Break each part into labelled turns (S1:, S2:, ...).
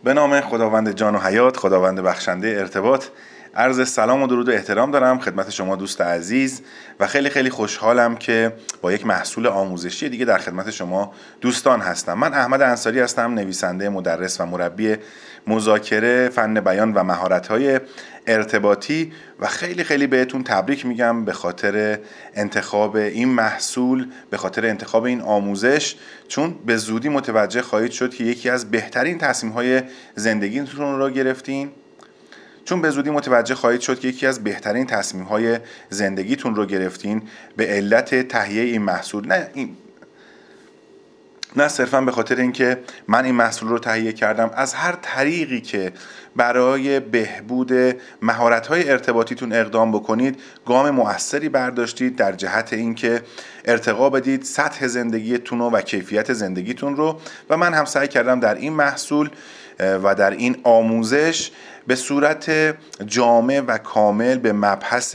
S1: به نام خداوند جان و حیات، خداوند بخشنده ارتباط، عرض سلام و درود و احترام دارم خدمت شما دوست عزیز و خیلی خوشحالم که با یک محصول آموزشی دیگه در خدمت شما دوستان هستم. من احمد انصاری هستم، نویسنده، مدرس و مربی مذاکره، فن بیان و مهارت‌های ارتباطی و خیلی بهتون تبریک میگم به خاطر انتخاب این محصول، به خاطر انتخاب این آموزش، چون به زودی متوجه خواهید شد که یکی از بهترین تصمیم‌های زندگیتون رو گرفتین. به علت تهیه این محصول، نه صرفا به خاطر اینکه من این محصول رو تهیه کردم، از هر طریقی که برای بهبود مهارت‌های ارتباطیتون اقدام بکنید گام مؤثری برداشتید در جهت اینکه ارتقا بدید سطح زندگیتون و کیفیت زندگیتون رو. و من هم سعی کردم در این محصول و در این آموزش به صورت جامع و کامل به مبحث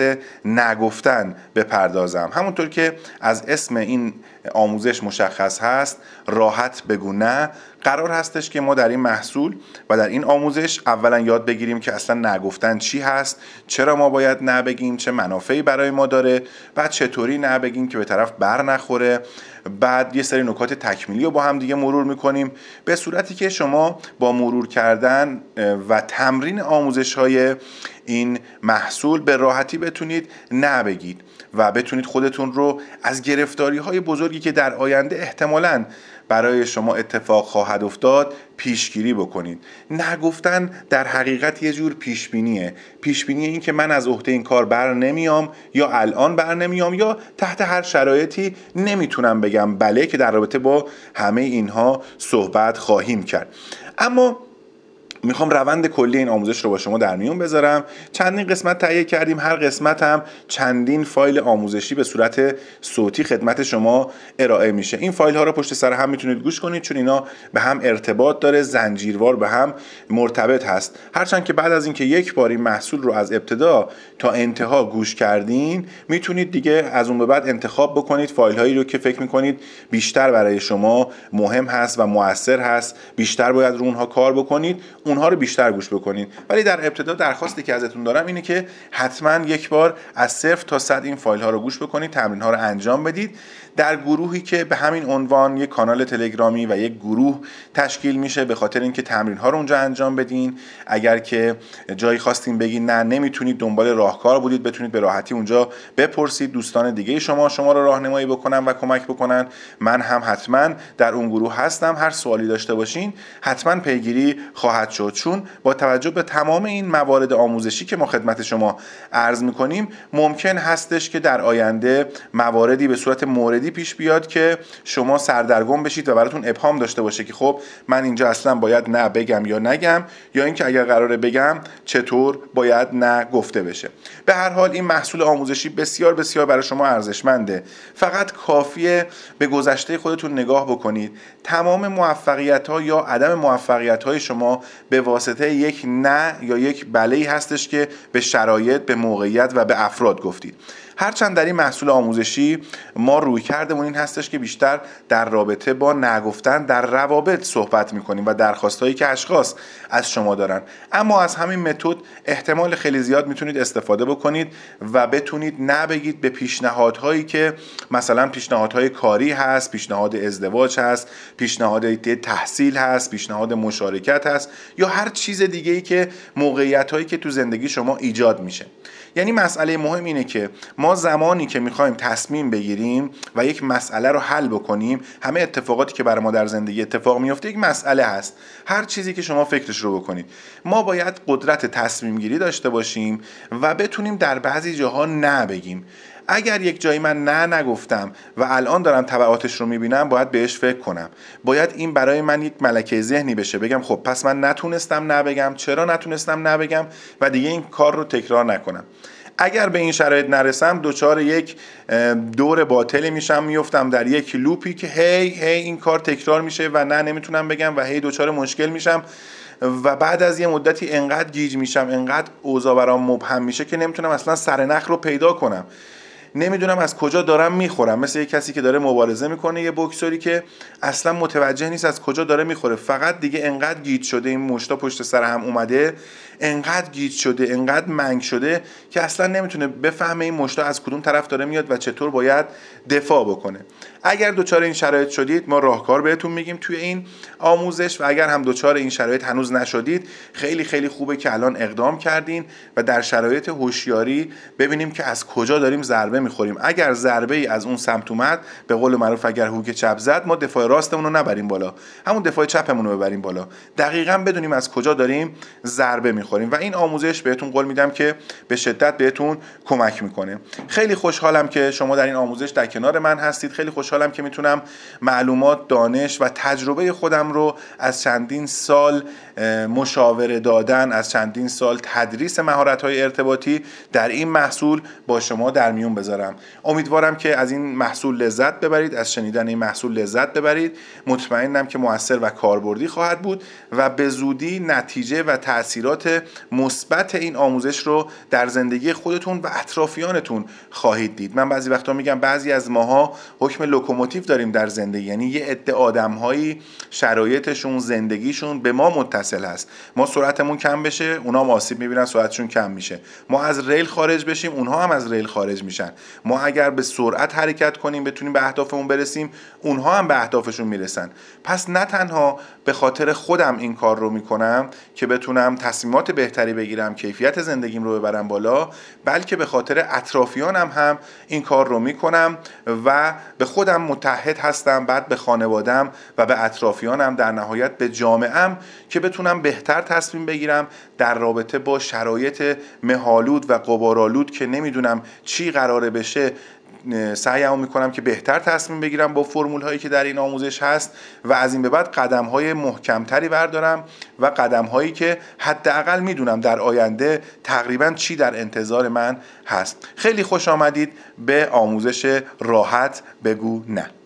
S1: نگفتن بپردازم. همونطور که از اسم این آموزش مشخص هست، راحت بگو نه، قرار هستش که ما در این محصول و در این آموزش اولا یاد بگیریم که اصلا نگفتن چی هست، چرا ما باید نه بگیم، چه منافعی برای ما داره، بعد چطوری نه بگیم که به طرف بر نخوره، بعد یه سری نکات تکمیلی رو با هم دیگه مرور میکنیم، به صورتی که شما با مرور کردن و تمرین آموزش‌های این محصول به راحتی بتونید نه بگید و بتونید خودتون رو از گرفتاری‌های بزرگی که در آینده احتمالاً برای شما اتفاق خواهد افتاد پیشگیری بکنید. نگفتن در حقیقت یه جور پیشبینی این که من از عهده این کار بر نمیام، یا الان بر نمیام، یا تحت هر شرایطی نمیتونم بگم بله، که در رابطه با همه اینها صحبت خواهیم کرد. اما میخوام روند کلی این آموزش رو با شما در میون بذارم. چندین قسمت تهیه کردیم، هر قسمت هم چندین فایل آموزشی به صورت صوتی خدمت شما ارائه میشه. این فایل ها رو پشت سر هم میتونید گوش کنید، چون اینا به هم ارتباط داره، زنجیروار به هم مرتبط هست. هرچند که بعد از اینکه یک بار این محصول رو از ابتدا تا انتها گوش کردین، میتونید دیگه از اون به بعد انتخاب بکنید فایل هایی رو که فکر میکنید بیشتر برای شما مهم هست و مؤثر هست، بیشتر باید رو اونها کار بکنید، اونها رو بیشتر گوش بکنید. ولی در ابتدا درخواستی که ازتون دارم اینه که حتما یک بار از 0 تا 100 این فایل ها رو گوش بکنید، تمرین ها رو انجام بدید در گروهی که به همین عنوان یک کانال تلگرامی و یک گروه تشکیل میشه، به خاطر اینکه تمرین ها رو اونجا انجام بدین. اگر که جایی خواستین بگین نه نمیتونید، دنبال راهکار بودید، بتونید به راحتی اونجا بپرسید، دوستان دیگه شما رو راهنمایی بکنن و کمک بکنن. من هم حتما در اون گروه هستم، هر سوالی داشته باشین حتما پیگیری خواهد شد، چون با توجه به تمام این موارد آموزشی که ما خدمت شما عرض میکنیم ممکن هستش که در آینده مواردی به صورت موردی پیش بیاد که شما سردرگم بشید و براتون ابهام داشته باشه که خب من اینجا اصلا باید نه بگم یا نگم، یا اینکه اگر قراره بگم چطور باید نه گفته بشه. به هر حال این محصول آموزشی بسیار برای شما ارزشمنده. فقط کافیه به گذشته خودتون نگاه بکنید. تمام موفقیت‌ها یا عدم موفقیت‌های شما به واسطه یک نه یا یک بله‌ای هستش که به شرایط، به موقعیت و به افراد گفتید. هرچند در این محصول آموزشی ما روی کردمون این هستش که بیشتر در رابطه با نگفتن در روابط صحبت میکنیم و درخواستایی که اشخاص از شما دارن، اما از همین متد احتمال خیلی زیاد میتونید استفاده بکنید و بتونید نبگید به پیشنهادهایی که مثلا پیشنهادهای کاری هست، پیشنهاد ازدواج هست، پیشنهاد تحصیل هست، پیشنهاد مشارکت هست، یا هر چیز دیگه‌ای که موقعیتایی که تو زندگی شما ایجاد میشه. یعنی مسئله مهم اینه که ما زمانی که میخوایم تصمیم بگیریم و یک مسئله رو حل بکنیم، همه اتفاقاتی که برای ما در زندگی اتفاق میفته یک مسئله هست. هر چیزی که شما فکرش رو بکنید، ما باید قدرت تصمیم گیری داشته باشیم و بتونیم در بعضی جاها نه بگیم. اگر یک جایی من نه نگفتم و الان دارم تبعاتش رو میبینم، باید بهش فکر کنم. باید این برای من یک ملکه ذهنی بشه، بگم خب پس من نتونستم نه بگم، چرا نتونستم نه بگم و دیگه این کار رو تکرار نکنم. اگر به این شرایط نرسم دچار یک دور باطلی میشم، میفتم در یک لوپی که هی این کار تکرار میشه و نه نمیتونم بگم و هی دچار مشکل میشم و بعد از یه مدتی انقدر گیج میشم، انقدر اوضاع برام مبهم میشه که نمیتونم اصلا سرنخ رو پیدا کنم. نمیدونم از کجا دارم میخورم، مثل یه کسی که داره مبارزه میکنه، یه بوکسوری که اصلا متوجه نیست از کجا داره میخوره، فقط دیگه انقدر گیج شده، این مشتا پشت سر هم اومده، انقدر گیج شده، انقدر منگ شده که اصلا نمیتونه بفهمه این مشتا از کدوم طرف داره میاد و چطور باید دفاع بکنه. اگر دچار این شرایط شدید ما راهکار بهتون میگیم توی این آموزش، و اگر هم دچار این شرایط هنوز نشدید خیلی خیلی خوبه که الان اقدام کردین و در شرایط هوشیاری ببینیم که از کجا داریم ضربه میخوریم. اگر ضربه ای از اون سمت اومد، به قول معروف اگر هوک چپ زد، ما دفاع راستمون رو نبریم بالا، همون دفاع چپمون رو ببریم بالا، دقیقاً بدونیم از کجا داریم ضربه میخوریم. و این آموزش بهتون قول میدم که به شدت بهتون کمک میکنه. خیلی خوشحالم که شما در این آموزش در کنار من هستید. خیلی خوشحالم که میتونم معلومات، دانش و تجربه خودم رو از چندین سال مشاوره دادن، از چندین سال تدریس مهارت‌های ارتباطی در این محصول با شما در میون بذارم. امیدوارم که از این محصول لذت ببرید، از شنیدن این محصول لذت ببرید. مطمئنم که مؤثر و کاربردی خواهد بود و به زودی نتیجه و تأثیرات مثبت این آموزش رو در زندگی خودتون و اطرافیانتون خواهید دید. من بعضی وقتا میگم بعضی از ماها حکم لوکوموتیو داریم در زندگی، یعنی یه عده آدم‌هایی شرایطشون، زندگیشون به ما متصل هست. ما سرعتمون کم بشه، اونا هم آسیب میبینن، سرعتشون کم میشه. ما از ریل خارج بشیم، اونها هم از ریل خارج میشن. ما اگر به سرعت حرکت کنیم بتونیم به اهدافمون برسیم، اونها هم به اهدافشون میرسن. پس نه تنها به خاطر خودم این کار رو میکنم که بتونم تصمیمات بهتری بگیرم، کیفیت زندگیم رو ببرم بالا، بلکه به خاطر اطرافیانم هم این کار رو میکنم و به خودم متحد هستم، بعد به خانوادم و به اطرافیانم، در نهایت به جامعه‌ام، که بتونم بهتر تصمیم بگیرم در رابطه با شرایط مه‌آلود و غبارآلود که نمیدونم چی قراره بشه. سعیمو میکنم که بهتر تصمیم بگیرم با فرمول هایی که در این آموزش هست و از این به بعد قدم های محکمتری بردارم و قدم هایی که حداقل میدونم در آینده تقریبا چی در انتظار من هست. خیلی خوش آمدید به آموزش راحت بگو نه.